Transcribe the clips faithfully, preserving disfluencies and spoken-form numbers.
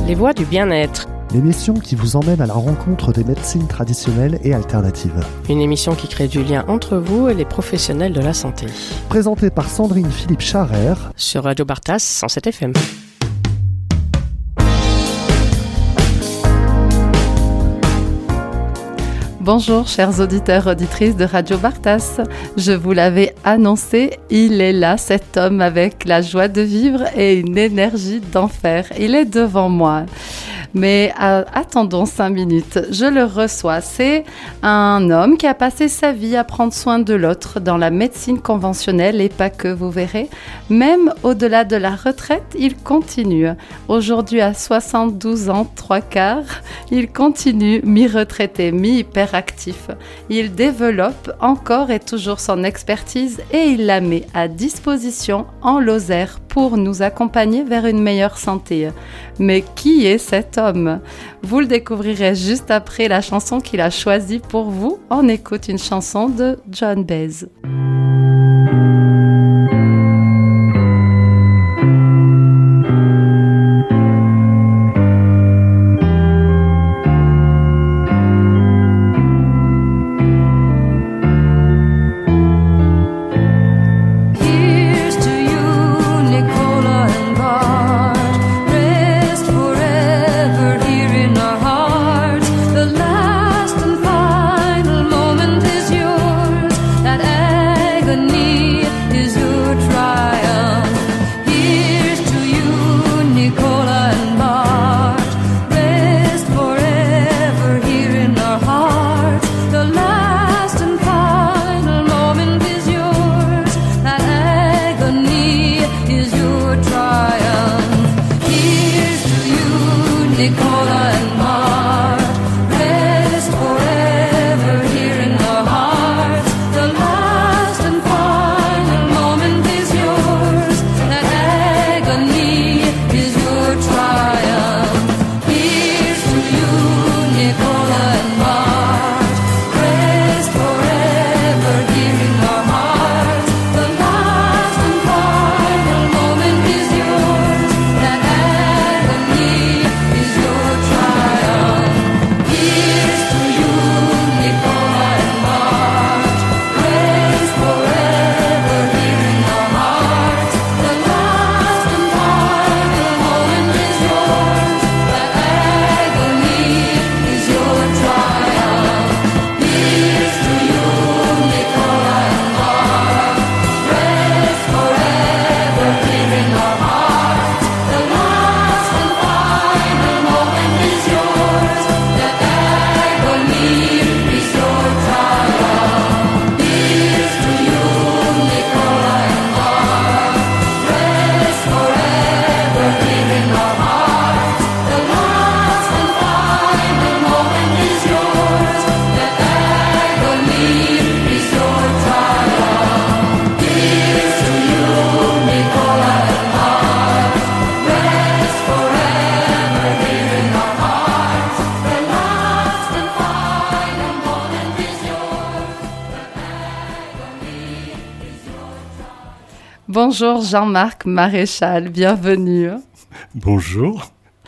Les voies du bien-être. L'émission qui vous emmène à la rencontre des médecines traditionnelles et alternatives. Une émission qui crée du lien entre vous et les professionnels de la santé. Présentée par Sandrine Philippe-Charrer sur Radio Bartas cent sept F M. Bonjour chers auditeurs, auditrices de Radio Bartas. Je vous l'avais annoncé, il est là, cet homme avec la joie de vivre et une énergie d'enfer. Il est devant moi. Mais euh, attendons cinq minutes, je le reçois. C'est un homme qui a passé sa vie à prendre soin de l'autre dans la médecine conventionnelle et pas que, vous verrez. Même au-delà de la retraite, il continue. Aujourd'hui à soixante-douze ans, trois quarts, il continue mi-retraité, mi-hyperactif. Il développe encore et toujours son expertise et il la met à disposition en Lozère pour nous accompagner vers une meilleure santé. Mais qui est cet homme ? Vous le découvrirez juste après la chanson qu'il a choisie pour vous. On écoute une chanson de John Baez. Bonjour Jean-Marc Maréchal, bienvenue. Bonjour.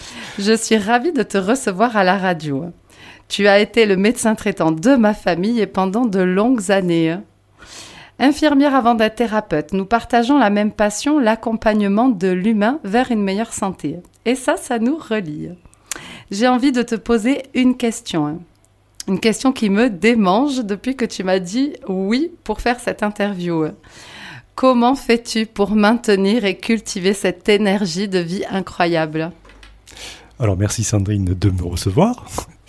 Je suis ravie de te recevoir à la radio. Tu as été le médecin traitant de ma famille et pendant de longues années. Infirmière avant d'être thérapeute, nous partageons la même passion, l'accompagnement de l'humain vers une meilleure santé. Et ça, ça nous relie. J'ai envie de te poser une question. Une question qui me démange depuis que tu m'as dit oui pour faire cette interview. Comment fais-tu pour maintenir et cultiver cette énergie de vie incroyable ? Alors, merci Sandrine de me recevoir.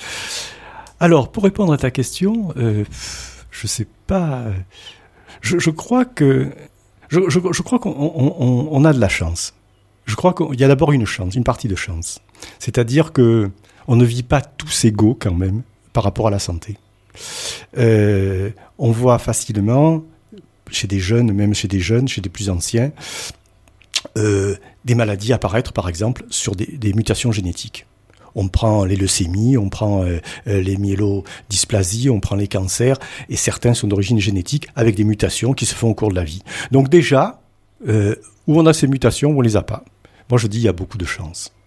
Alors, pour répondre à ta question, euh, je sais pas... Je, je crois que... Je, je, je crois qu'on on, on a de la chance. Je crois qu'il y a d'abord une chance, une partie de chance. C'est-à-dire qu'on ne vit pas tous égaux quand même par rapport à la santé. Euh, on voit facilement... chez des jeunes, même chez des jeunes, chez des plus anciens, euh, des maladies apparaître, par exemple, sur des, des mutations génétiques. On prend les leucémies, on prend euh, les myélodysplasies, on prend les cancers, et certains sont d'origine génétique avec des mutations qui se font au cours de la vie. Donc déjà, euh, où on a ces mutations, où on les a pas. Moi, je dis il y a beaucoup de chance.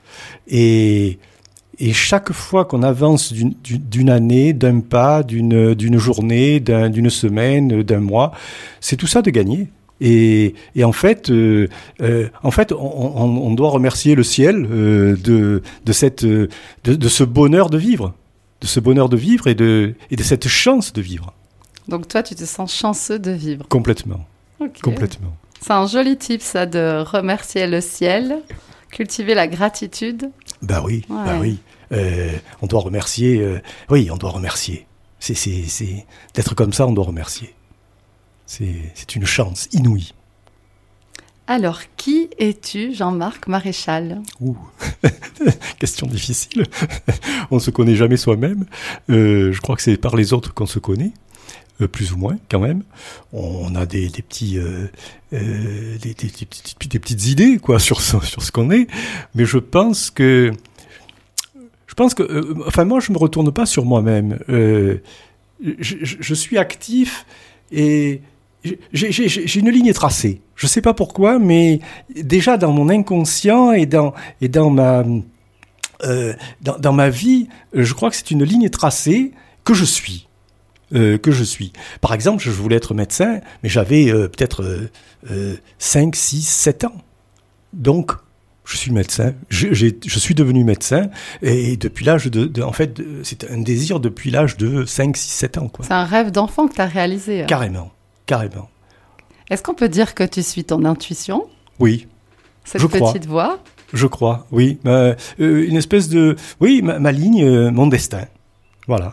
Et, et chaque fois qu'on avance d'une, d'une année, d'un pas, d'une, d'une journée, d'un, d'une semaine, d'un mois, c'est tout ça de gagner. Et, et en fait, euh, euh, en fait, on, on, on doit remercier le ciel euh, de, de cette, de, de ce bonheur de vivre, de ce bonheur de vivre et de, et de cette chance de vivre. Donc toi, tu te sens chanceux de vivre. Complètement. Okay. Complètement. C'est un joli type, ça, de remercier le ciel, cultiver la gratitude. Ben oui, ouais. ben oui. Euh, on doit remercier. Euh, oui, on doit remercier. C'est, c'est, c'est d'être comme ça, on doit remercier. C'est, c'est une chance inouïe. Alors, qui es-tu, Jean-Marc Maréchal ? Ouh, question difficile. On ne se connaît jamais soi-même. Euh, je crois que c'est par les autres qu'on se connaît, euh, plus ou moins quand même. On a des, des petits, euh, euh, des, des, des, petites, des petites idées quoi sur ce, sur ce qu'on est, mais je pense que, je pense que, euh, enfin moi je me retourne pas sur moi-même. Euh, je, je, je suis actif et J'ai, j'ai, j'ai une ligne tracée. Je ne sais pas pourquoi, mais déjà dans mon inconscient et dans, et dans, ma, euh, dans, dans ma vie, je crois que c'est une ligne tracée que je suis. Euh, que je suis. Par exemple, je voulais être médecin, mais j'avais euh, peut-être euh, euh, cinq, six, sept ans. Donc, je suis médecin. Je, j'ai, je suis devenu médecin. Et depuis l'âge de... de en fait, de, c'est un désir depuis l'âge de cinq, six, sept ans. Quoi. C'est un rêve d'enfant que tu as réalisé. Hein. Carrément. Carrément. Est-ce qu'on peut dire que tu suis ton intuition ? Oui. Cette je petite crois. voix ? Je crois, oui. Euh, une espèce de... Oui, ma, ma ligne, euh, mon destin. Voilà.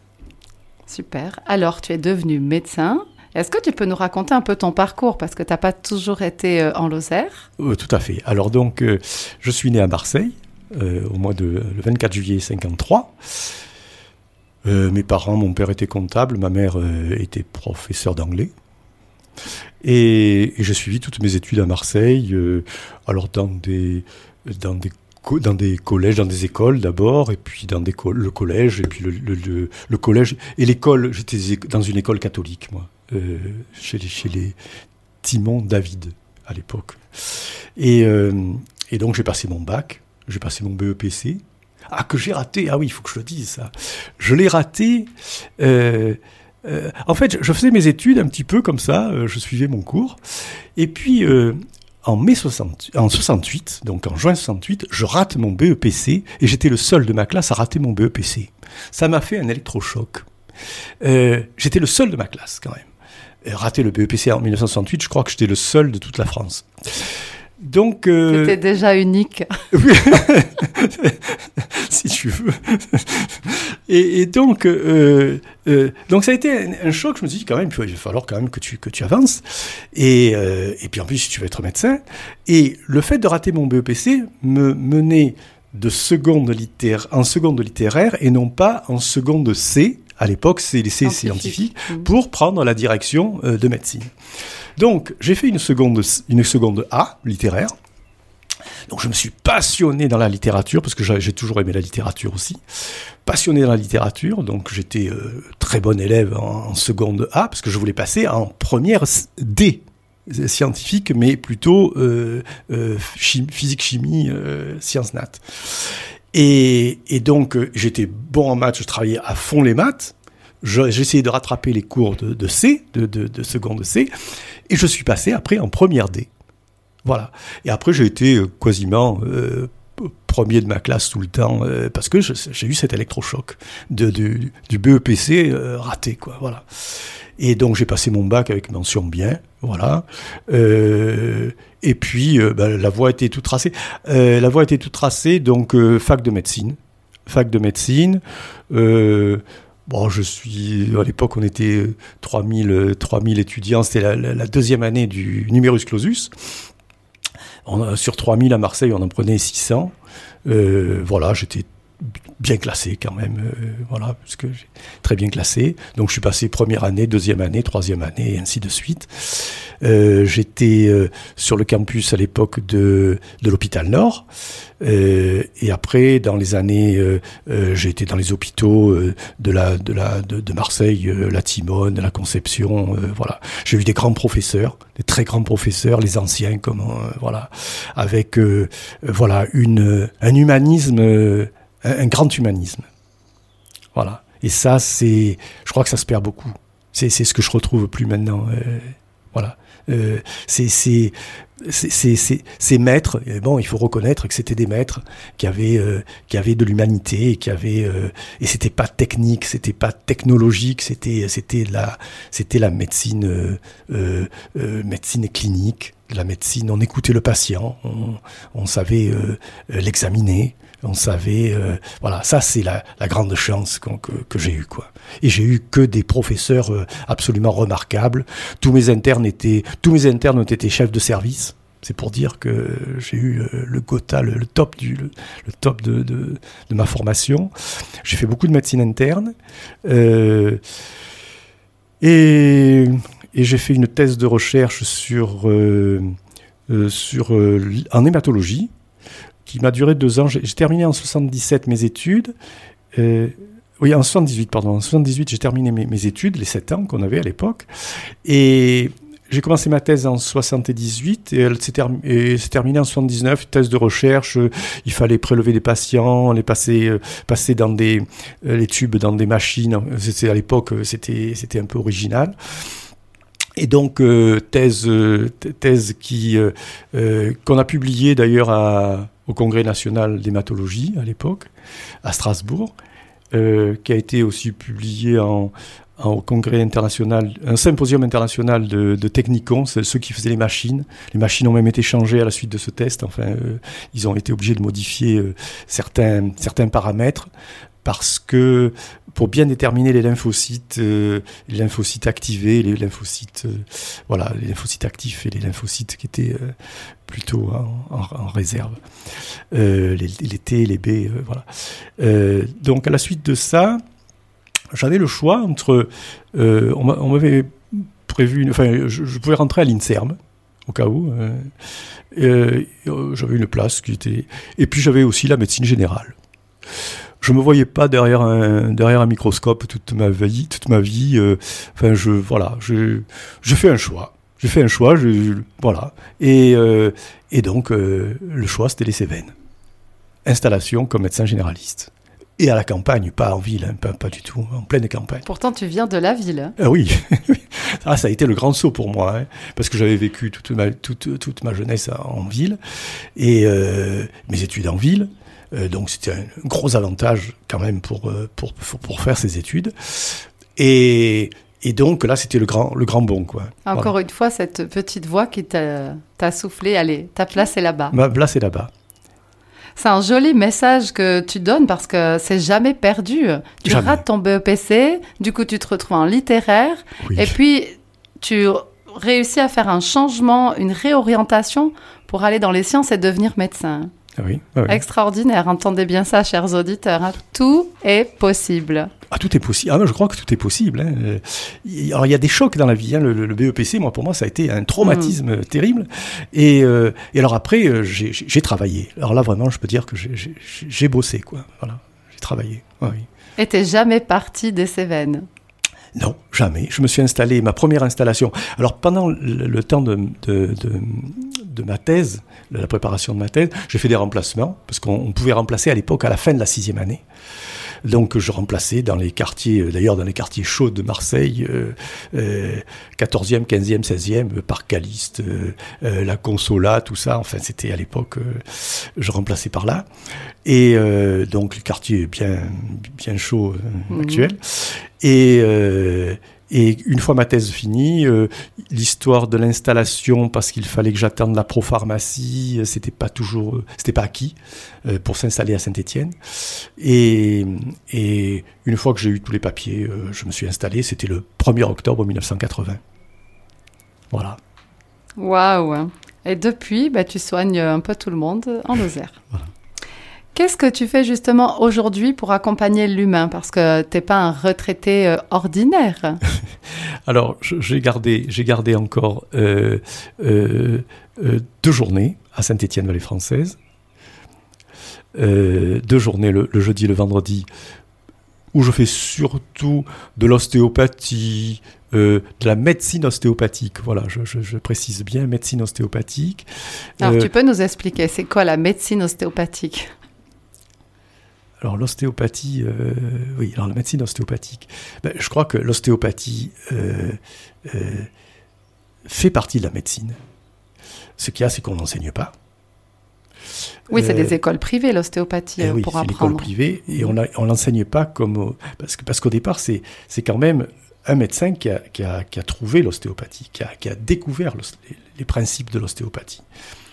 Super. Alors, tu es devenu médecin. Est-ce que tu peux nous raconter un peu ton parcours ? Parce que tu n'as pas toujours été euh, en Lozère. Euh, tout à fait. Alors donc, euh, je suis né à Marseille, euh, au mois de... le vingt-quatre juillet cinquante-trois. Euh, mes parents, mon père était comptable, ma mère euh, était professeure d'anglais. Et, et j'ai suivi toutes mes études à Marseille, euh, alors dans des, dans, des, dans des collèges, dans des écoles d'abord, et puis dans des co- le collège, et puis le, le, le, le collège, et l'école, j'étais dans une école catholique, moi, euh, chez, les, chez les Timon David, à l'époque. Et, euh, et donc j'ai passé mon bac, j'ai passé mon B E P C, ah, que j'ai raté, ah oui, il faut que je le dise, ça. Je l'ai raté... Euh, Euh, en fait, je faisais mes études un petit peu comme ça, euh, je suivais mon cours, et puis euh, en mai soixante, en soixante-huit, donc en juin soixante-huit, je rate mon B E P C, et j'étais le seul de ma classe à rater mon B E P C. Ça m'a fait un électrochoc. Euh, j'étais le seul de ma classe, quand même. Euh, rater le B E P C en dix-neuf cent soixante-huit, je crois que j'étais le seul de toute la France. Donc, euh... C'était déjà unique. Oui, si tu veux. Et, et donc, euh, euh, donc ça a été un, un choc. Je me suis dit quand même, il va falloir quand même que tu que tu avances. Et euh, et puis en plus, si tu veux être médecin. Et le fait de rater mon B E P C me menait de seconde littéraire en seconde littéraire et non pas en seconde C. À l'époque, c'est les C scientifiques, mmh. pour prendre la direction euh, de médecine. Donc, j'ai fait une seconde, une seconde A, littéraire. Donc, je me suis passionné dans la littérature, parce que j'ai, j'ai toujours aimé la littérature aussi. Passionné dans la littérature, donc j'étais euh, très bon élève en, en seconde A, parce que je voulais passer en première D, scientifique, mais plutôt euh, euh, chimie, physique, chimie, euh, sciences nat. Et, et donc, euh, j'étais bon en maths, je travaillais à fond les maths. Je, j'essayais de rattraper les cours de, de C, de, de, de seconde C, et je suis passé après en première D. Voilà. Et après, j'ai été euh, quasiment euh, premier de ma classe tout le temps, euh, parce que je, j'ai eu cet électrochoc de, de, du B E P C euh, raté, quoi. Voilà. Et donc, j'ai passé mon bac avec mention bien, voilà. Euh, et puis, euh, ben, la voie était toute tracée. Euh, la voie était toute tracée, donc euh, fac de médecine. Fac de médecine. Euh, bon, je suis... À l'époque, on était trois mille étudiants. C'était la, la, la deuxième année du numerus clausus. On a, sur trois mille à Marseille, on en prenait six cents. Euh, voilà, j'étais bien classé quand même, euh, voilà, parce que j'ai très bien classé. Donc je suis passé première année, deuxième année, troisième année, et ainsi de suite. Euh, j'étais euh, sur le campus à l'époque de, de l'hôpital Nord. Euh, et après, dans les années, euh, euh, j'ai été dans les hôpitaux euh, de, la, de, la, de, de Marseille, euh, la Timone, la Conception, euh, voilà. J'ai eu des grands professeurs, des très grands professeurs, les anciens, comme euh, voilà, avec euh, euh, voilà une un humanisme, euh, un, un grand humanisme, voilà. Et ça, c'est, je crois que ça se perd beaucoup. C'est, c'est ce que je retrouve plus maintenant, euh, voilà. Euh, c'est, c'est Ces, ces, ces maîtres, bon, il faut reconnaître que c'était des maîtres qui avaient, euh, qui avaient de l'humanité, qui avaient, euh, et c'était pas technique, c'était pas technologique, c'était, c'était la, c'était la médecine, euh, euh, euh, médecine clinique, la médecine. On écoutait le patient, on, on savait euh, l'examiner, on savait, euh, voilà, ça c'est la, la grande chance que, que, que j'ai eue, quoi. Et j'ai eu que des professeurs euh, absolument remarquables. Tous mes internes étaient, tous mes internes ont été chefs de service. C'est pour dire que j'ai eu euh, le quota, le, le top du, le, le top de, de, de ma formation. J'ai fait beaucoup de médecine interne, euh, et, et j'ai fait une thèse de recherche sur, euh, euh, sur euh, en hématologie, qui m'a duré deux ans. J'ai, j'ai terminé en soixante-dix-sept mes études. Euh, oui, en soixante-dix-huit, pardon. En soixante-dix-huit, j'ai terminé mes, mes études, les sept ans qu'on avait à l'époque. Et j'ai commencé ma thèse en soixante-dix-huit et elle s'est, term- et s'est terminée en soixante-dix-neuf. Thèse de recherche, euh, il fallait prélever des patients, les passer, euh, passer dans des, euh, les tubes dans des machines. C'était, à l'époque, c'était, c'était un peu original. Et donc, euh, thèse, euh, thèse qui, euh, euh, qu'on a publiée d'ailleurs à, au Congrès national d'hématologie à l'époque, à Strasbourg, euh, qui a été aussi publiée en, en, au Congrès international, un symposium international de, de technicons, c'est ceux qui faisaient les machines. Les machines ont même été changées à la suite de ce test. Enfin, euh, ils ont été obligés de modifier euh, certains, certains paramètres, parce que pour bien déterminer les lymphocytes, euh, les lymphocytes activés, les lymphocytes, euh, voilà, les lymphocytes actifs et les lymphocytes qui étaient euh, plutôt en, en, en réserve, euh, les, les T, les B, euh, voilà. Euh, donc à la suite de ça, j'avais le choix entre, euh, on, m'a, on m'avait prévu, une, enfin, je, je pouvais rentrer à l'INSERM au cas où. Euh, euh, j'avais une place qui était, et puis j'avais aussi la médecine générale. Je me voyais pas derrière un derrière un microscope toute ma vie, toute ma vie. Euh, enfin, je voilà, je je fais un choix. J'ai fait un choix, je, je, voilà. Et euh, et donc euh, le choix c'était les Cévennes. Installation comme médecin généraliste. Et à la campagne, pas en ville, hein, pas pas du tout, en pleine campagne. Pourtant, tu viens de la ville. Hein. Ah oui, ah, ça a été le grand saut pour moi, hein, parce que j'avais vécu toute ma toute toute ma jeunesse en ville et euh, mes études en ville. Euh, donc c'était un gros avantage quand même pour pour pour, pour faire ces études. Et et donc là c'était le grand le grand bond, quoi. Encore voilà. Une fois, cette petite voix qui t'a, t'a soufflé, allez, ta place est là-bas. Ma place est là-bas. C'est un joli message que tu donnes parce que c'est jamais perdu. Tu jamais. rates ton B E P C, du coup tu te retrouves en littéraire, oui. Et puis tu réussis à faire un changement, une réorientation pour aller dans les sciences et devenir médecin. Ah oui, ah oui. Extraordinaire, entendez bien ça, chers auditeurs. Hein. Tout est possible. Ah, tout est possible. Ah, moi, je crois que tout est possible. Hein. Alors, il y a des chocs dans la vie. Hein. Le, le B E P C, moi, pour moi, ça a été un traumatisme mmh. terrible. Et, euh, et alors après, euh, j'ai, j'ai travaillé. Alors là, vraiment, je peux dire que j'ai, j'ai, j'ai bossé, quoi. Voilà, j'ai travaillé. Ah, oui. Et t'es jamais parti des Cévennes? Non, jamais. Je me suis installé, ma première installation. Alors, pendant le, le temps de, de, de, de ma thèse, de la préparation de ma thèse, j'ai fait des remplacements, parce qu'on on pouvait remplacer à l'époque à la fin de la sixième année. Donc, je remplaçais dans les quartiers, d'ailleurs dans les quartiers chauds de Marseille, euh, euh, quatorzième, quinzième, seizième, Parc Caliste, euh, euh, la Consola, tout ça. Enfin, c'était à l'époque, euh, je remplaçais par là. Et euh, donc, le quartier bien, bien chaud euh, mmh. actuel. Et, euh, et une fois ma thèse finie, euh, l'histoire de l'installation, parce qu'il fallait que j'attende la propharmacie, c'était pas toujours, c'était pas acquis euh, pour s'installer à Saint-Étienne. Et, et une fois que j'ai eu tous les papiers, euh, je me suis installé. C'était le premier octobre mille neuf cent quatre-vingts. Voilà. Waouh! Et depuis, bah, tu soignes un peu tout le monde en Lozère. Voilà. qu'est-ce que tu fais justement aujourd'hui pour accompagner l'humain? Parce que tu n'es pas un retraité euh, ordinaire. Alors, je, j'ai, gardé, j'ai gardé encore euh, euh, euh, deux journées à Saint-Étienne-Vallée-Française. Euh, deux journées, le, le jeudi et le vendredi, où je fais surtout de l'ostéopathie, euh, de la médecine ostéopathique. Voilà, je, je, je précise bien, médecine ostéopathique. Alors, euh, tu peux nous expliquer, c'est quoi la médecine ostéopathique? Alors, l'ostéopathie, euh, oui, alors la médecine ostéopathique. Ben, je crois que l'ostéopathie euh, euh, fait partie de la médecine. Ce qu'il y a, c'est qu'on n'enseigne pas. Oui, c'est Euh, des écoles privées, l'ostéopathie, Eh oui, pour c'est apprendre. l'école privée et on ne l'enseigne pas comme... au- Parce, que, parce qu'au départ, c'est, c'est quand même un médecin qui a, qui a, qui a trouvé l'ostéopathie, qui a, qui a découvert l'os- les, les principes de l'ostéopathie.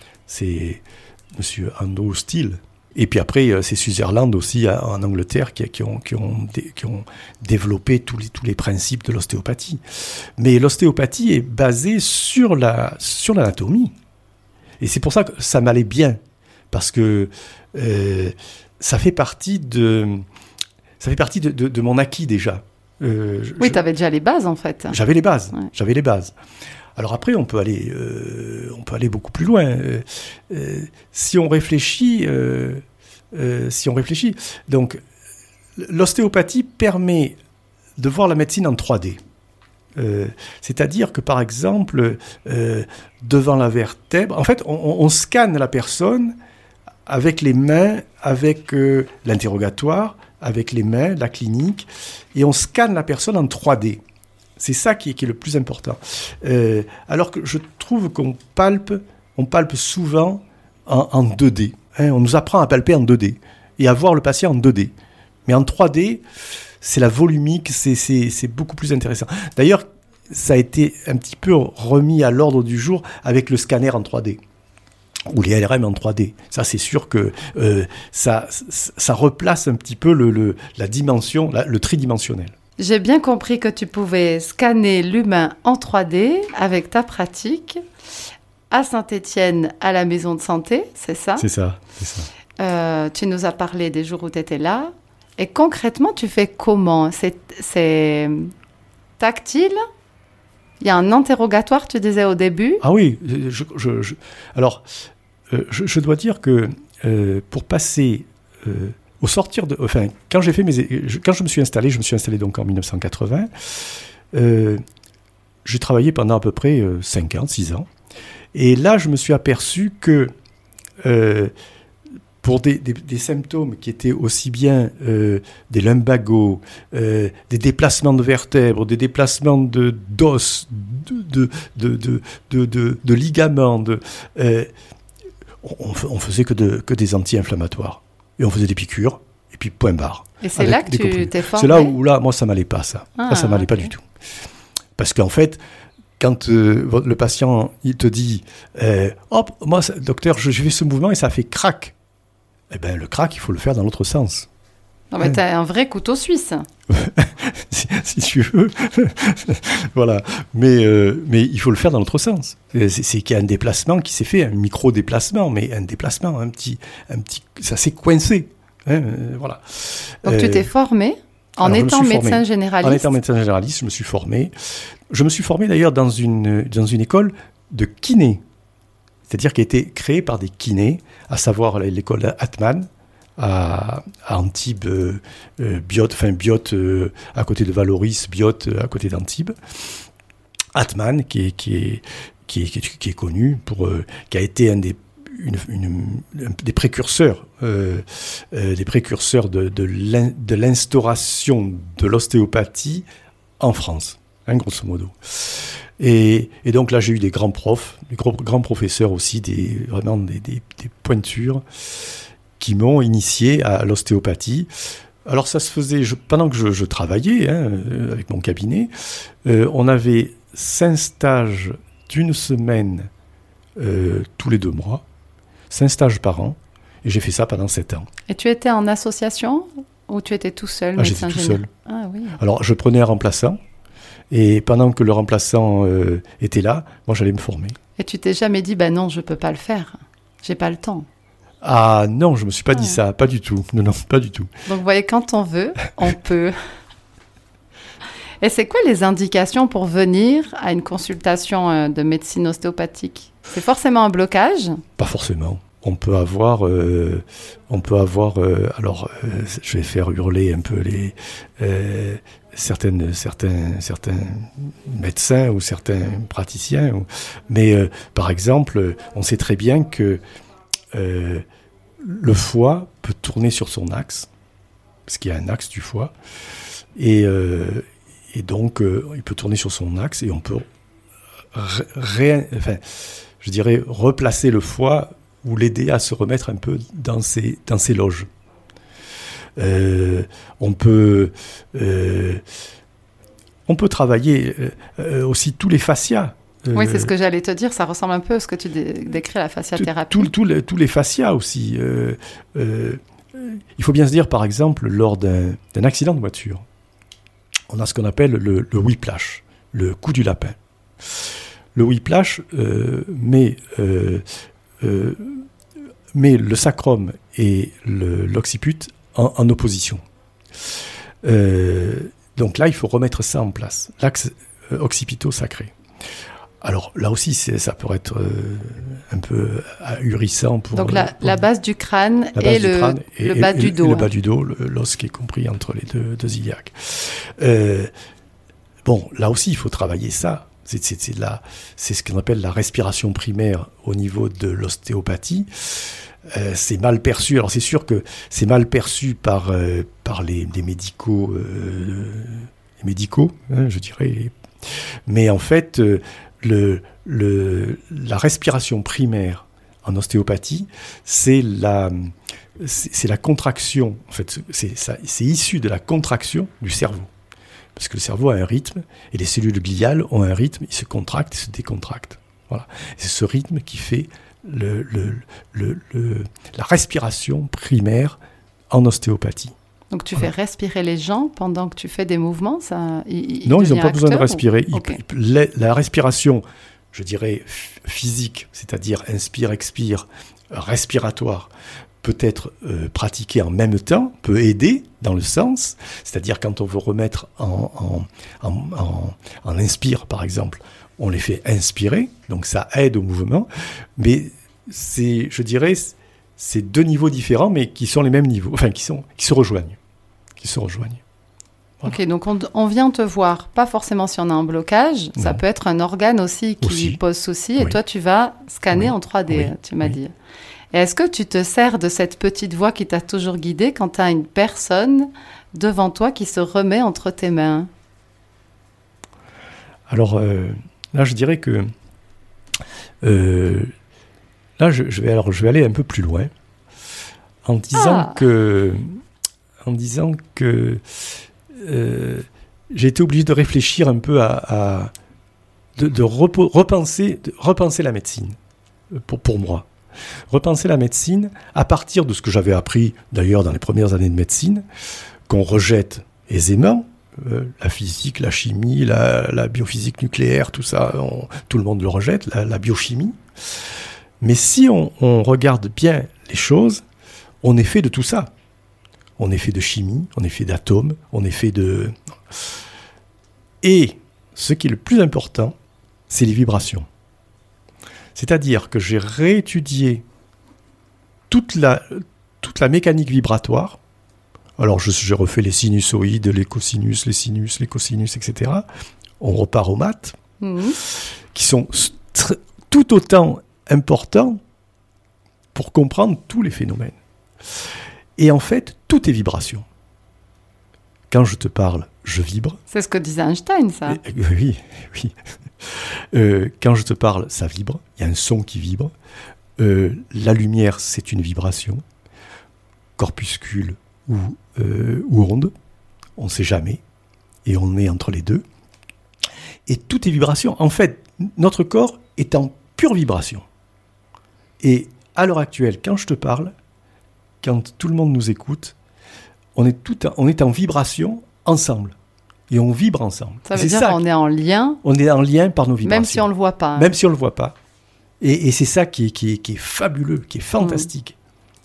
C'est M. Andrew Steele. Et puis après, euh, c'est Sutherland aussi à- en Angleterre qui, qui, ont, qui, ont, dé- qui ont développé tous les, tous les principes de l'ostéopathie. Mais l'ostéopathie est basée sur, la, sur l'anatomie. Et c'est pour ça que ça m'allait bien. Parce que euh, ça fait partie de, ça fait partie de, de, de mon acquis déjà. Euh, je- Oui, tu avais déjà les bases en fait. J'avais les bases. Ouais. J'avais les bases. Alors après, on peut aller, euh, on peut aller beaucoup plus loin. Euh, euh, si on réfléchit, euh, euh, si on réfléchit, donc l'ostéopathie permet de voir la médecine en trois D. Euh, c'est-à-dire que, par exemple, euh, devant la vertèbre, en fait, on, on, on scanne la personne avec les mains, avec euh, l'interrogatoire, avec les mains, la clinique, et on scanne la personne en trois D. C'est ça qui est, qui est le plus important. Euh, alors que je trouve qu'on palpe, on palpe souvent en, en deux D. Hein, on nous apprend à palper en deux D et à voir le patient en deux D. Mais en trois D, c'est la volumique, c'est, c'est, c'est beaucoup plus intéressant. D'ailleurs, ça a été un petit peu remis à l'ordre du jour avec le scanner en trois D. Ou les L R M en trois D. Ça, c'est sûr que euh, ça, ça replace un petit peu le, le, la dimension, la, le tridimensionnel. J'ai bien compris que tu pouvais scanner l'humain en trois D avec ta pratique à Saint-Étienne, à la maison de santé, c'est ça? C'est ça, c'est ça. Euh, tu nous as parlé des jours où tu étais là. Et concrètement, tu fais comment? C'est, c'est tactile? Il y a un interrogatoire, tu disais au début. Ah oui, je, je, je, alors, euh, je, je dois dire que euh, pour passer euh, au sortir de... Enfin, quand, j'ai fait mes, quand je me suis installé, je me suis installé donc en dix-neuf cent quatre-vingts, euh, j'ai travaillé pendant à peu près euh, cinq ans, six ans. Et là, je me suis aperçu que euh, pour des, des, des symptômes qui étaient aussi bien euh, des lumbagos, euh, des déplacements de vertèbres, des déplacements de, d'os, de, de, de, de, de, de ligaments, de, euh, on, on faisait que, de, que des anti-inflammatoires. Et on faisait des piqûres, et puis point barre. Et c'est là que tu t'es formé? C'est là où, là, moi, ça ne m'allait pas, ça. Ah, ça, ça ne m'allait okay. pas du tout. Parce qu'en fait... Quand euh, le patient il te dit euh, « Hop, moi, docteur, je, je fais ce mouvement et ça fait crac », eh bien, le crac, il faut le faire dans l'autre sens. Non, mais t'as un vrai couteau suisse. si, si tu veux. Voilà. Mais, euh, mais il faut le faire dans l'autre sens. C'est, c'est qu'il y a un déplacement qui s'est fait, un micro-déplacement, mais un déplacement, un petit, un petit, ça s'est coincé. Hein, euh, voilà. Donc, euh, tu t'es formé en alors, étant médecin formé. généraliste? En étant médecin généraliste, je me suis formé. Je me suis formé d'ailleurs dans une, dans une école de kiné. C'est-à-dire qui a été créée par des kinés, à savoir l'école Atman, à, à Antibes, euh, euh, Biote, enfin Biote euh, à côté de Valoris, Biote euh, à côté d'Antibes. Atman, qui est, qui est, qui est, qui est, qui est connu, pour, euh, qui a été un des, une, une, un des précurseurs, euh, euh, des précurseurs de, de, l'in, de l'instauration de l'ostéopathie en France, hein, grosso modo. Et, et donc là, j'ai eu des grands profs, des gros, grands professeurs aussi, des, vraiment des, des, des pointures, qui m'ont initié à l'ostéopathie. Alors ça se faisait, je, pendant que je, je travaillais hein, avec mon cabinet, euh, on avait cinq stages d'une semaine euh, tous les deux mois, cinq stages par an, et j'ai fait ça pendant sept ans. Et tu étais en association ou tu étais tout seul, ah, médecin j'étais tout général? seul. Ah, oui. Alors je prenais un remplaçant, et pendant que le remplaçant euh, était là, moi j'allais me former. Et tu t'es jamais dit, bah non, je peux pas le faire, j'ai pas le temps? Ah non, je me suis pas ah. dit ça, pas du tout. Non, non, pas du tout. Donc vous voyez, quand on veut, on peut. Et c'est quoi les indications pour venir à une consultation de médecine ostéopathique ? C'est forcément un blocage ? Pas forcément. On peut avoir, euh, on peut avoir. Euh, alors, euh, je vais faire hurler un peu les euh, certaines, certains, certains médecins ou certains praticiens. Ou, mais euh, par exemple, on sait très bien que euh, le foie peut tourner sur son axe, parce qu'il y a un axe du foie, et euh, Et donc, euh, il peut tourner sur son axe et on peut, ré, ré, enfin, je dirais, replacer le foie ou l'aider à se remettre un peu dans ses, dans ses loges. Euh, on peut, euh, on peut travailler euh, aussi tous les fascias. Euh, oui, c'est ce que j'allais te dire. Ça ressemble un peu à ce que tu dé- décris, la fasciathérapie. Tous tout, tout tous les fascias aussi. Euh, euh, il faut bien se dire, par exemple, lors d'un, d'un accident de voiture, on a ce qu'on appelle le, le whiplash, le coup du lapin. Le whiplash euh, met, euh, euh, met le sacrum et le, l'occiput en, en opposition. Euh, donc là, il faut remettre ça en place, l'axe euh, occipito-sacré. Alors là aussi, c'est, ça peut être euh, un peu ahurissant pour... Donc la, pour, la base du crâne, la base et, du le, crâne et le bas et, du et, dos. Et le bas du dos, le, l'os qui est compris entre les deux, deux iliaques. Euh, bon, là aussi, il faut travailler ça. C'est, c'est, c'est, la, c'est ce qu'on appelle la respiration primaire au niveau de l'ostéopathie. Euh, c'est mal perçu. Alors c'est sûr que c'est mal perçu par, euh, par les, les médicaux, euh, les médicaux, hein, je dirais. Mais en fait... Euh, Le, le, la respiration primaire en ostéopathie, c'est la, c'est, c'est la contraction, en fait, c'est, ça, c'est issu de la contraction du cerveau. Parce que le cerveau a un rythme, et les cellules gliales ont un rythme, ils se contractent et se décontractent. Voilà. Et c'est ce rythme qui fait le, le, le, le, la respiration primaire en ostéopathie. Donc tu voilà. fais respirer les gens pendant que tu fais des mouvements, ça, il, Non, ils n'ont pas besoin de respirer. Ou... Okay. Il, la, la respiration, je dirais, f- physique, c'est-à-dire inspire, expire, respiratoire, peut être euh, pratiquée en même temps, peut aider dans le sens, c'est-à-dire quand on veut remettre en, en, en, en, en inspire, par exemple, on les fait inspirer, donc ça aide au mouvement, mais c'est, je dirais, c'est deux niveaux différents, mais qui sont les mêmes niveaux, enfin, qui, sont, qui se rejoignent. qui se rejoignent. Voilà. Ok, donc on, on vient te voir, pas forcément si on a un blocage, non. Ça peut être un organe aussi qui aussi. pose souci, et oui. Toi tu vas scanner oui. en trois D, oui. tu m'as oui. dit. Et est-ce que tu te sers de cette petite voix qui t'a toujours guidé quand tu as une personne devant toi qui se remet entre tes mains ? Alors euh, là je dirais que euh, là je, je, vais, alors, je vais aller un peu plus loin en disant ah. que en disant que euh, j'ai été obligé de réfléchir un peu à, à de, de repo, repenser, de repenser la médecine pour, pour moi. Repenser la médecine à partir de ce que j'avais appris d'ailleurs dans les premières années de médecine, qu'on rejette aisément, euh, la physique, la chimie, la, la biophysique nucléaire, tout ça, on, tout le monde le rejette, la, la biochimie. Mais si on, on regarde bien les choses, on est fait de tout ça. On est fait de chimie, on est fait d'atomes, on est fait de... Et ce qui est le plus important, c'est les vibrations. C'est-à-dire que j'ai réétudié toute la, toute la mécanique vibratoire. Alors, je, j'ai refait les sinusoïdes, les cosinus, les sinus, les cosinus, et cetera. On repart aux maths, mmh. qui sont tr- tout autant importants pour comprendre tous les phénomènes. Et en fait, tout est vibration. Quand je te parle, je vibre. C'est ce que disait Einstein, ça. Et, oui, oui. Euh, quand je te parle, ça vibre. Il y a un son qui vibre. Euh, la lumière, c'est une vibration. Corpuscule ou, euh, ou onde, on ne sait jamais. Et on est entre les deux. Et tout est vibration. En fait, notre corps est en pure vibration. Et à l'heure actuelle, quand je te parle, quand tout le monde nous écoute, on est, tout en, on est en vibration ensemble. Et on vibre ensemble. Ça veut dire qu'on est en lien. On est en lien par nos vibrations. Même si on ne le voit pas. Hein. Même si on ne le voit pas. Et, et c'est ça qui est, qui, est, qui est fabuleux, qui est fantastique. Mmh.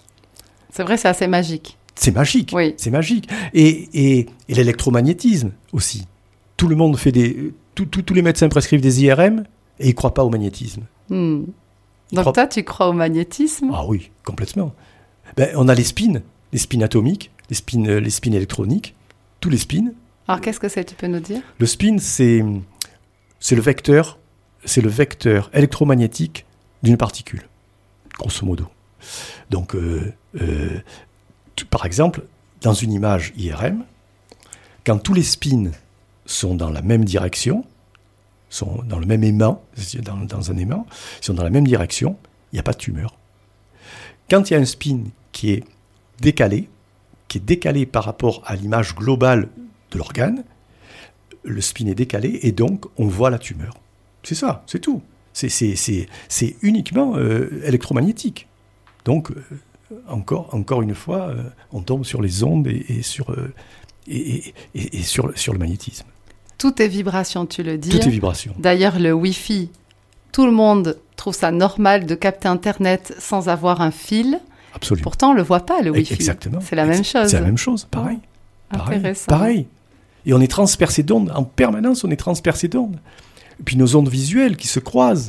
C'est vrai, c'est assez magique. C'est magique, oui. c'est magique. Et, et, et l'électromagnétisme aussi. Tout le monde fait des... Tout, tout, tous les médecins prescrivent des I R M et ils ne croient pas au magnétisme. Hmm. Donc croient... toi, tu crois au magnétisme ? Ah oui, complètement. Ben, on a les spins, les spins atomiques, les spins, les spins électroniques, tous les spins. Alors qu'est-ce que c'est, tu peux nous dire ? Le spin, c'est, c'est, le vecteur, c'est le vecteur électromagnétique d'une particule, grosso modo. Donc, euh, euh, tu, par exemple, dans une image I R M, quand tous les spins sont dans la même direction, sont dans le même aimant, dans, dans un aimant, sont dans la même direction, il n'y a pas de tumeur. Quand il y a un spin qui est décalé, qui est décalé par rapport à l'image globale de l'organe, le spin est décalé et donc on voit la tumeur. C'est ça, c'est tout. C'est, c'est, c'est, c'est uniquement euh, électromagnétique. Donc, euh, encore, encore une fois, euh, on tombe sur les ondes et, et, sur, euh, et, et, et, et sur, sur le magnétisme. Tout est vibration, tu le dis. Tout est vibration. D'ailleurs, le Wi-Fi, tout le monde trouve ça normal de capter Internet sans avoir un fil. Absolument. Pourtant, on ne le voit pas, le Wi-Fi. Exactement. C'est la même chose. C'est la même chose, pareil. Oh, pareil. Intéressant. Pareil. Et on est transpercé d'ondes. En permanence, on est transpercé d'ondes. Et puis nos ondes visuelles qui se croisent.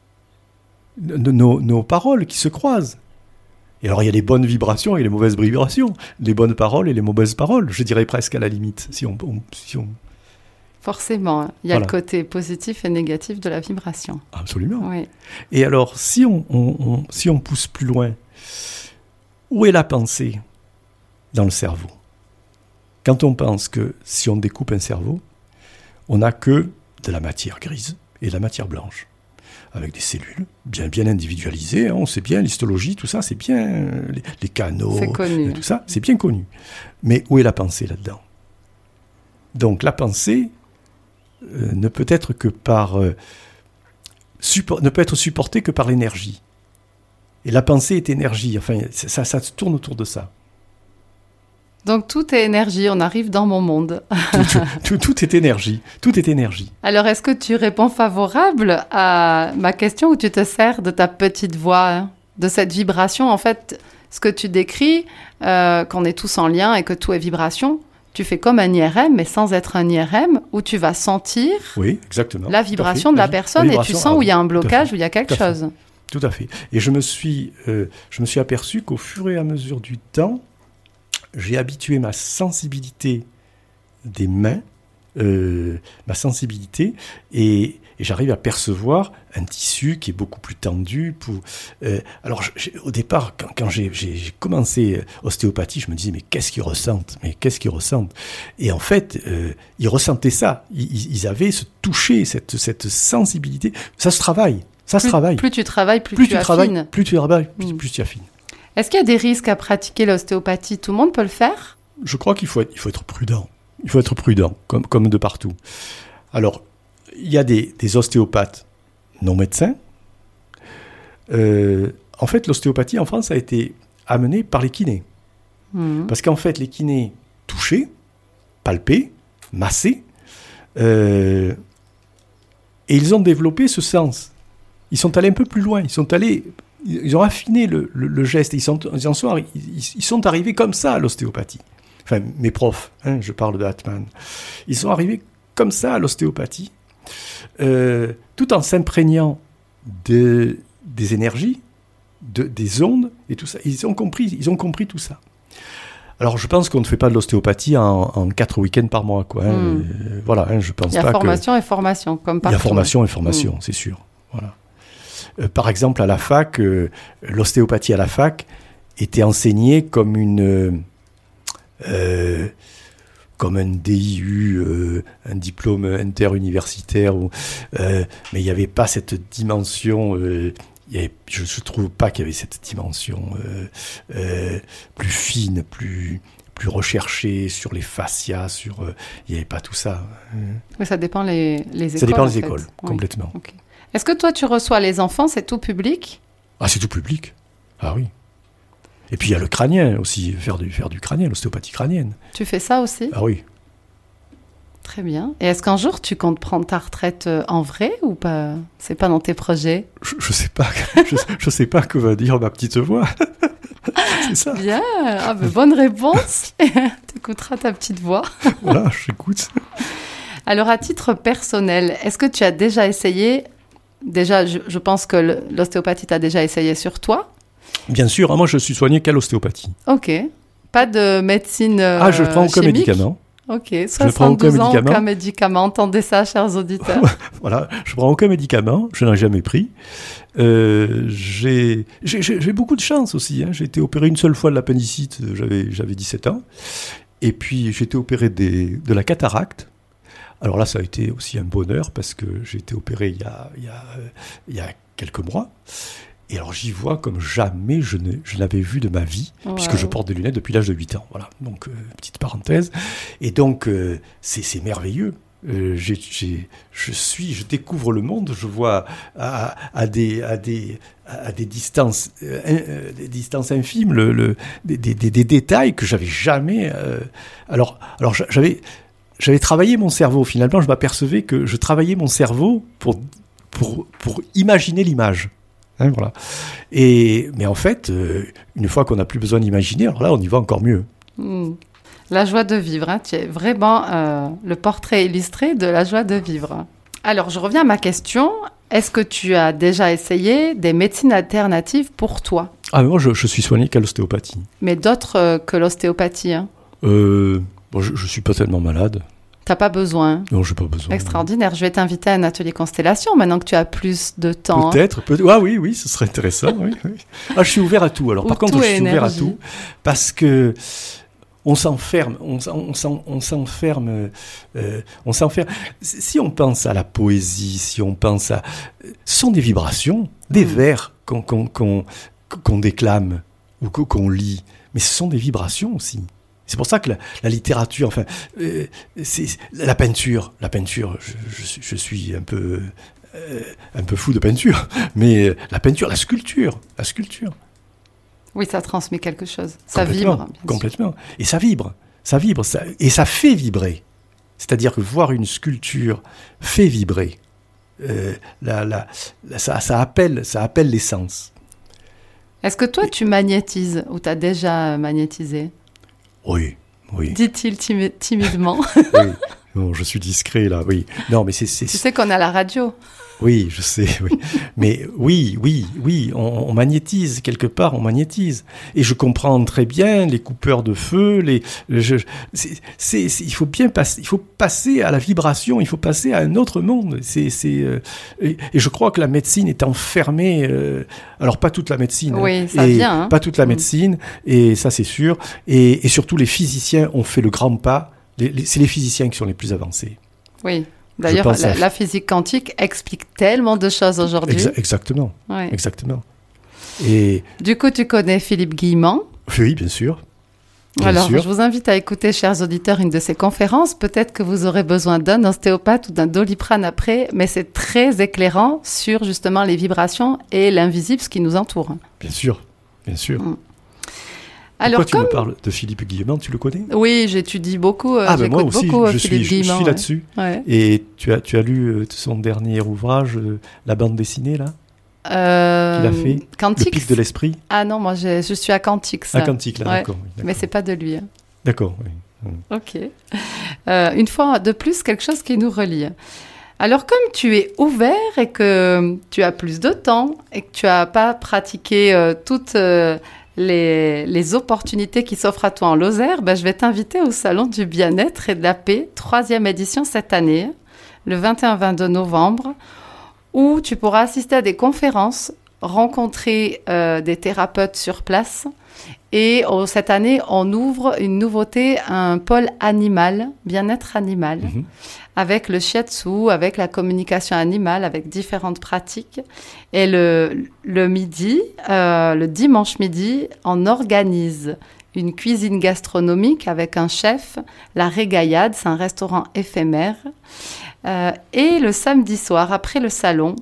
Nos, nos paroles qui se croisent. Et alors, il y a les bonnes vibrations et les mauvaises vibrations. Les bonnes paroles et les mauvaises paroles. Je dirais presque à la limite. Si on... on, si on... Forcément. Il y a voilà. le côté positif et négatif de la vibration. Absolument. Oui. Et alors, si on, on, on, si on pousse plus loin, où est la pensée dans le cerveau ? Quand on pense que si on découpe un cerveau, on n'a que de la matière grise et de la matière blanche, avec des cellules bien, bien individualisées, hein, on sait bien, l'histologie, tout ça, c'est bien, les, les canaux, c'est connu. Tout ça, c'est bien connu. Mais où est la pensée là-dedans ? Donc la pensée euh, ne peut être que par... Euh, support, ne peut être supportée que par l'énergie. Et la pensée est énergie, enfin, ça, ça se tourne autour de ça. Donc tout est énergie, on arrive dans mon monde. tout, tout, tout est énergie, tout est énergie. Alors est-ce que tu réponds favorable à ma question ou tu te sers de ta petite voix, hein, de cette vibration ? En fait, ce que tu décris, euh, qu'on est tous en lien et que tout est vibration, tu fais comme un I R M, mais sans être un I R M, où tu vas sentir oui, exactement, la vibration de la personne la et tu sens ah, où il y a un blocage, où il y a quelque tout chose. Tout à fait. Et je me suis, euh, je me suis aperçu qu'au fur et à mesure du temps, j'ai habitué ma sensibilité des mains, euh, ma sensibilité, et, et j'arrive à percevoir un tissu qui est beaucoup plus tendu. Pour, euh, alors, j'ai, au départ, quand, quand j'ai, j'ai, j'ai commencé ostéopathie, je me disais, mais qu'est-ce qu'ils ressentent ? Mais qu'est-ce qu'ils ressentent ? Et en fait, euh, ils ressentaient ça. Ils, ils avaient ce toucher, cette, cette sensibilité. Ça se travaille. Ça plus, se travaille. Plus tu travailles, plus, plus tu, tu travailles, affines. Plus tu travailles, plus, mmh. plus tu affines. Est-ce qu'il y a des risques à pratiquer l'ostéopathie ? Tout le monde peut le faire ? Je crois qu'il faut être, il faut être prudent. Il faut être prudent, comme, comme de partout. Alors, il y a des, des ostéopathes non médecins. Euh, en fait, l'ostéopathie en France a été amenée par les kinés. Mmh. Parce qu'en fait, les kinés touchaient, palpaient, massaient, euh, et ils ont développé ce sens. Ils sont allés un peu plus loin. Ils sont allés... Ils ont affiné le, le, le geste, ils sont, ils, en sont, ils, ils sont arrivés comme ça à l'ostéopathie. Enfin, mes profs, hein, je parle de Hartmann. Ils sont arrivés comme ça à l'ostéopathie, euh, tout en s'imprégnant de, des énergies, de, des ondes et tout ça. Ils ont compris, ils ont compris tout ça. Alors, je pense qu'on ne fait pas de l'ostéopathie en, en quatre week-ends par mois, quoi. Hein. Mmh. Euh, voilà, hein, je pense pas que... Il y a formation et formation, comme partout. Il y a formation et formation, mmh. c'est sûr. Voilà. Euh, par exemple, à la fac, euh, l'ostéopathie à la fac était enseignée comme une, euh, comme un D I U, euh, un diplôme interuniversitaire, où, euh, mais il n'y avait pas cette dimension. Euh, il y avait, je ne trouve pas qu'il y avait cette dimension euh, euh, plus fine, plus plus recherchée sur les fascias, sur. Euh, il n'y avait pas tout ça. Oui, ça dépend les, les écoles. Ça dépend des en fait. écoles, oui. Complètement. Okay. Est-ce que toi, tu reçois les enfants, c'est tout public ? Ah, c'est tout public. Ah oui. Et puis il y a le crânien aussi, faire du, faire du crânien, l'ostéopathie crânienne. Tu fais ça aussi ? Ah oui. Très bien. Et est-ce qu'un jour, tu comptes prendre ta retraite en vrai ou pas ? C'est pas dans tes projets ? Je, je sais pas, je, je sais pas que va dire ma petite voix. C'est ça. Bien, ah, ben, bonne réponse. Tu écouteras ta petite voix. Voilà, j'écoute. Alors, à titre personnel, est-ce que tu as déjà essayé, déjà, je, je pense que le, l'ostéopathie t'a déjà essayé sur toi? Bien sûr, moi je suis soigné qu'à l'ostéopathie. Ok. Pas de médecine euh, Ah, je prends aucun chimique? médicament. Ok, Je ne prends aucun soixante-douze ans, médicament. aucun médicament. Entendez ça, chers auditeurs. Voilà, je prends aucun médicament, je n'en ai jamais pris. Euh, j'ai, j'ai, j'ai, j'ai beaucoup de chance aussi. Hein. J'ai été opéré une seule fois de l'appendicite, j'avais, j'avais dix-sept ans. Et puis j'ai été opéré des, de la cataracte. Alors là, ça a été aussi un bonheur parce que j'ai été opéré il y a, il y a, il y a quelques mois. Et alors j'y vois comme jamais je, ne, je l'avais vu de ma vie, wow. puisque je porte des lunettes depuis l'âge de huit ans. Voilà, donc euh, petite parenthèse. Et donc euh, c'est, c'est merveilleux. Euh, j'ai, j'ai, je suis, je découvre le monde. Je vois à, à des, à des, à des distances, euh, des distances infimes, le, le, des, des, des, des détails que j'avais jamais. Euh, alors, alors j'avais, j'avais travaillé mon cerveau. Finalement, je m'apercevais que je travaillais mon cerveau pour, pour, pour imaginer l'image. Hein, voilà. Et, mais en fait, euh, une fois qu'on n'a plus besoin d'imaginer, alors là, on y va encore mieux. Mmh. La joie de vivre, hein. Tu es vraiment euh, le portrait illustré de la joie de vivre. Alors, je reviens à ma question. Est-ce que tu as déjà essayé des médecines alternatives pour toi? Ah, mais moi, je, je suis soigné qu'à l'ostéopathie. Mais d'autres euh, que l'ostéopathie, hein? euh, bon, Je ne suis pas tellement malade. T'as pas besoin? Non, j'ai pas besoin. Extraordinaire. Non. Je vais t'inviter à un atelier constellation maintenant que tu as plus de temps. Peut-être. Hein. Peut- ah oui, oui, ce serait intéressant. oui, oui. Ah, je suis ouvert à tout. Alors, Ou par contre, je suis énergie. ouvert à tout parce que on s'enferme, on, on, on, on s'enferme, euh, on s'enferme. Si on pense à la poésie, si on pense à, ce sont des vibrations, des mmh. vers qu'on, qu'on, qu'on, qu'on déclame ou qu'on lit, mais ce sont des vibrations aussi. C'est pour ça que la, la littérature, enfin, euh, c'est la peinture, la peinture. Je, je, je suis un peu, euh, un peu fou de peinture, mais la peinture, la sculpture, la sculpture. Oui, ça transmet quelque chose. Ça vibre. Bien complètement. sûr. Et ça vibre, ça vibre, ça, et ça fait vibrer. C'est-à-dire que voir une sculpture fait vibrer. Euh, la, la, la, ça, ça appelle, ça appelle l'essence. Est-ce que toi, tu magnétises ou tu as déjà magnétisé? Oui, oui. Dit-il timi- timidement. Oui, non, je suis discret là, oui. Non, mais c'est, c'est... Tu sais qu'on a la radio. Oui, je sais, oui. Mais oui, oui, oui, on, on magnétise, quelque part, on magnétise. Et je comprends très bien les coupeurs de feu, les, je, c'est, c'est, c'est, il faut bien passer, il faut passer à la vibration, il faut passer à un autre monde. C'est, c'est, euh, et, et je crois que la médecine est enfermée, euh, alors pas toute la médecine. Oui, hein, ça vient. Hein. Pas toute la médecine, et ça c'est sûr. Et, et surtout, les physiciens ont fait le grand pas. Les, les, c'est les physiciens qui sont les plus avancés. Oui. D'ailleurs, la, à... la physique quantique explique tellement de choses aujourd'hui. Exa- exactement. Ouais. Exactement. Et... Du coup, tu connais Philippe Guillemant? Oui, bien sûr. Bien Alors, sûr. je vous invite à écouter, chers auditeurs, une de ses conférences. Peut-être que vous aurez besoin d'un ostéopathe ou d'un doliprane après, mais c'est très éclairant sur justement les vibrations et l'invisible, ce qui nous entoure. Bien sûr, bien sûr. Mm. Alors, Pourquoi comme... tu me parles de Philippe Guillemant? Tu le connais? Oui, j'étudie beaucoup. Euh, ah, ben moi aussi, beaucoup, je, Philippe suis, je suis là-dessus. Ouais. Et tu as, tu as lu euh, son dernier ouvrage, euh, la bande dessinée, là euh, qu'il a fait Quantix. Le pic de l'esprit. Ah non, moi je, je suis à Quantix. À Quantix, là, ouais. d'accord, oui, d'accord. Mais c'est pas de lui. Hein. D'accord, oui. Hum. Ok. Euh, une fois de plus, quelque chose qui nous relie. Alors, comme tu es ouvert et que tu as plus de temps et que tu n'as pas pratiqué euh, toutes euh, les, les opportunités qui s'offrent à toi en Lozère, ben, je vais t'inviter au Salon du Bien-être et de la Paix, troisième édition cette année, le vingt et un vingt-deux novembre, où tu pourras assister à des conférences, rencontrer euh, des thérapeutes sur place. Et oh, cette année, on ouvre une nouveauté, un pôle animal, bien-être animal, mmh. avec le shiatsu, avec la communication animale, avec différentes pratiques. Et le, le midi, euh, le dimanche midi, on organise une cuisine gastronomique avec un chef, la Régaillade, c'est un restaurant éphémère. Euh, et le samedi soir, après le salon,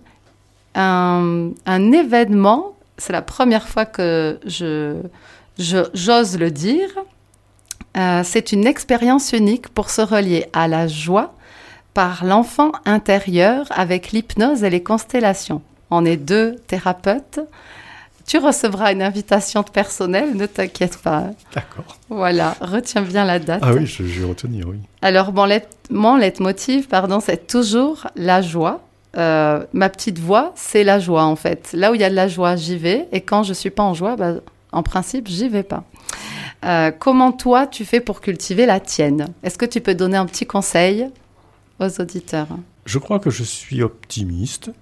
un, un événement, c'est la première fois que je... Je, j'ose le dire, euh, c'est une expérience unique pour se relier à la joie par l'enfant intérieur avec l'hypnose et les constellations. On est deux thérapeutes tu recevras une invitation de personnel, ne t'inquiète pas. D'accord. Voilà, retiens bien la date. Ah oui, je, je vais retenir, oui. Alors, mon, let- mon leitmotiv, pardon, c'est toujours la joie. Euh, ma petite voix, c'est la joie, en fait. Là où il y a de la joie, j'y vais. Et quand je ne suis pas en joie, bah, en principe, j'y vais pas. Euh, comment toi, tu fais pour cultiver la tienne? Est-ce que tu peux donner un petit conseil aux auditeurs? Je crois que je suis optimiste.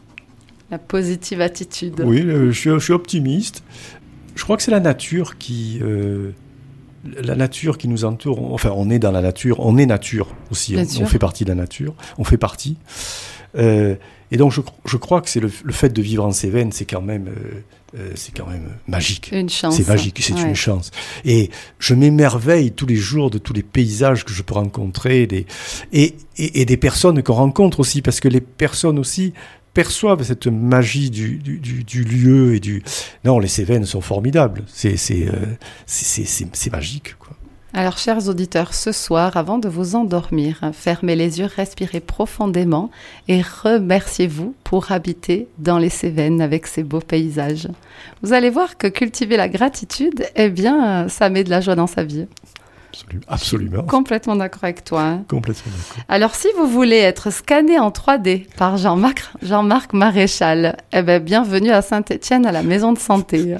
La positive attitude. Oui, euh, je, suis, je suis optimiste. Je crois que c'est la nature qui, euh, la nature qui nous entoure. Enfin, on est dans la nature, on est nature aussi. On, on fait partie de la nature, on fait partie. Euh, et donc, je, je crois que c'est le, le fait de vivre en Cévennes, c'est quand même, euh, euh, c'est quand même magique. Une chance. C'est magique, c'est ouais. une chance. Et je m'émerveille tous les jours de tous les paysages que je peux rencontrer, des, et, et, et des personnes qu'on rencontre aussi, parce que les personnes aussi perçoivent cette magie du, du, du, du lieu et du... Non, les Cévennes sont formidables. C'est, c'est, euh, c'est, c'est, c'est, c'est magique, quoi. Alors, chers auditeurs, ce soir, avant de vous endormir, fermez les yeux, respirez profondément et remerciez-vous pour habiter dans les Cévennes avec ces beaux paysages. Vous allez voir que cultiver la gratitude, eh bien, ça met de la joie dans sa vie. Absolument. Absolument. Complètement d'accord avec toi. Hein. Complètement d'accord. Alors, si vous voulez être scanné en trois D par Jean-Marc, Jean-Marc Maréchal, eh bien, bienvenue à Saint-Étienne à la Maison de Santé.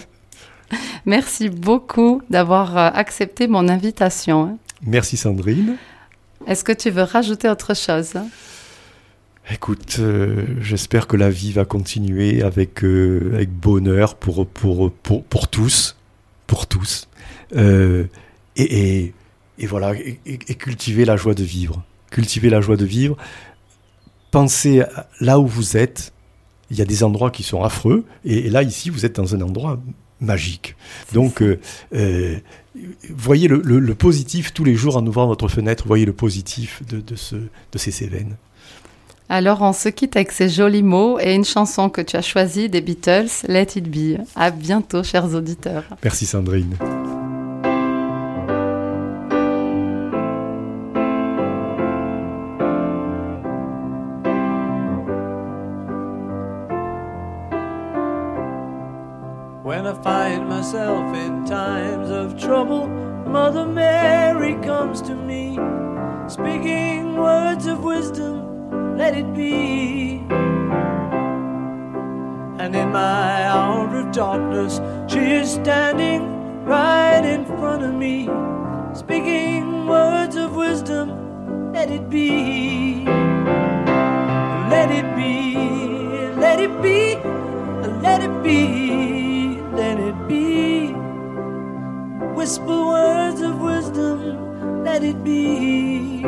Merci beaucoup d'avoir accepté mon invitation. Merci Sandrine. Est-ce que tu veux rajouter autre chose? Écoute, euh, j'espère que la vie va continuer avec, euh, avec bonheur pour, pour, pour, pour tous. Pour tous. Euh, et, et, et voilà, et, et cultiver la joie de vivre. Cultiver la joie de vivre. Pensez là où vous êtes. Il y a des endroits qui sont affreux. Et, et là, ici, vous êtes dans un endroit magique. C'est Donc, euh, euh, voyez le, le, le positif tous les jours en ouvrant votre fenêtre. Voyez le positif de, de, ce, de ces Cévennes. Alors, on se quitte avec ces jolis mots et une chanson que tu as choisie des Beatles, Let It Be. À bientôt, chers auditeurs. Merci Sandrine. When I find myself in times of trouble, Mother Mary comes to me, speaking words of wisdom, let it be. And in my hour of darkness, she is standing right in front of me, speaking words of wisdom, let it be. Let it be, let it be, let it be, let it be. Whisper words of wisdom, let it be.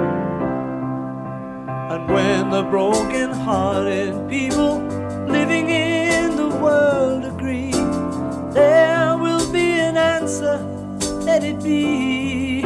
And when the broken-hearted people living in the world agree, there will be an answer, let it be.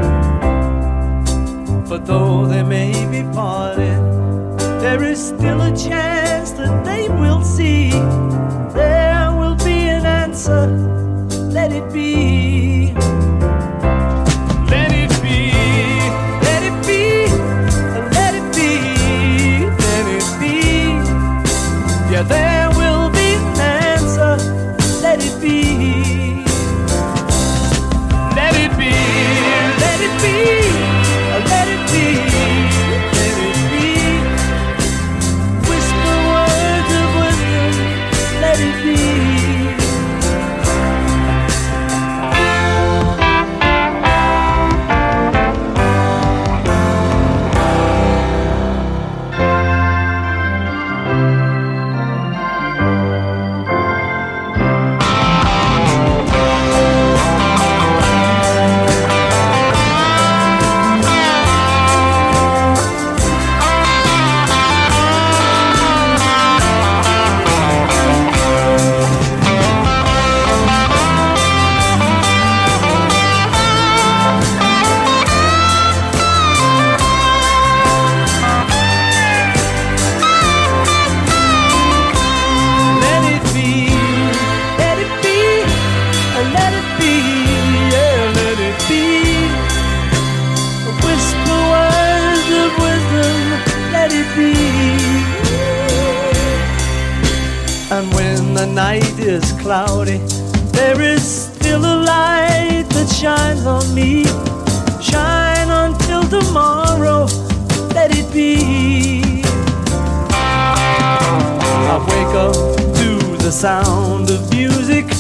For though they may be parted, there is still a chance that they will see. There will be an answer, let it be. Let it be, let it be, let it be, let it be. Yeah, there will be an answer, let it be. Let it be, let it be, let it be, let it be. Whisper words of wisdom, let it be. cloudy, there is still a light that shines on me. Shine until tomorrow, let it be. I wake up to the sound of music.